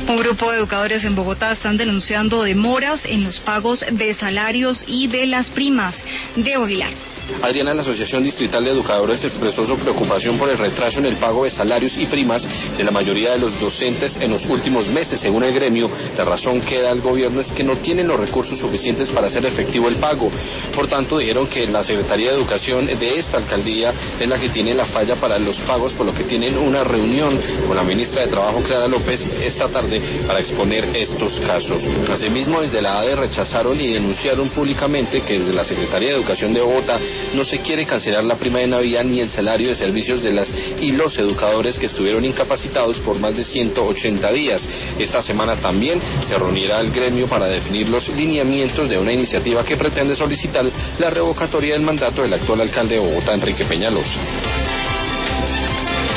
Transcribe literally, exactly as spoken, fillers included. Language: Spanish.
Un grupo de educadores en Bogotá están denunciando demoras en los pagos de salarios y de las primas. De Aguilar. Adriana, la Asociación Distrital de Educadores expresó su preocupación por el retraso en el pago de salarios y primas de la mayoría de los docentes en los últimos meses. Según el gremio, la razón que da el gobierno es que no tienen los recursos suficientes para hacer efectivo el pago. Por tanto, dijeron que la Secretaría de Educación de esta alcaldía es la que tiene la falla para los pagos, por lo que tienen una reunión con la ministra de Trabajo, Clara López, esta tarde para exponer estos casos. Asimismo, desde la A D E rechazaron y denunciaron públicamente que desde la Secretaría de Educación de Bogotá no se quiere cancelar la prima de Navidad ni el salario de servicios de las y los educadores que estuvieron incapacitados por más de ciento ochenta días. Esta semana también se reunirá el gremio para definir los lineamientos de una iniciativa que pretende solicitar la revocatoria del mandato del actual alcalde de Bogotá, Enrique Peñalosa.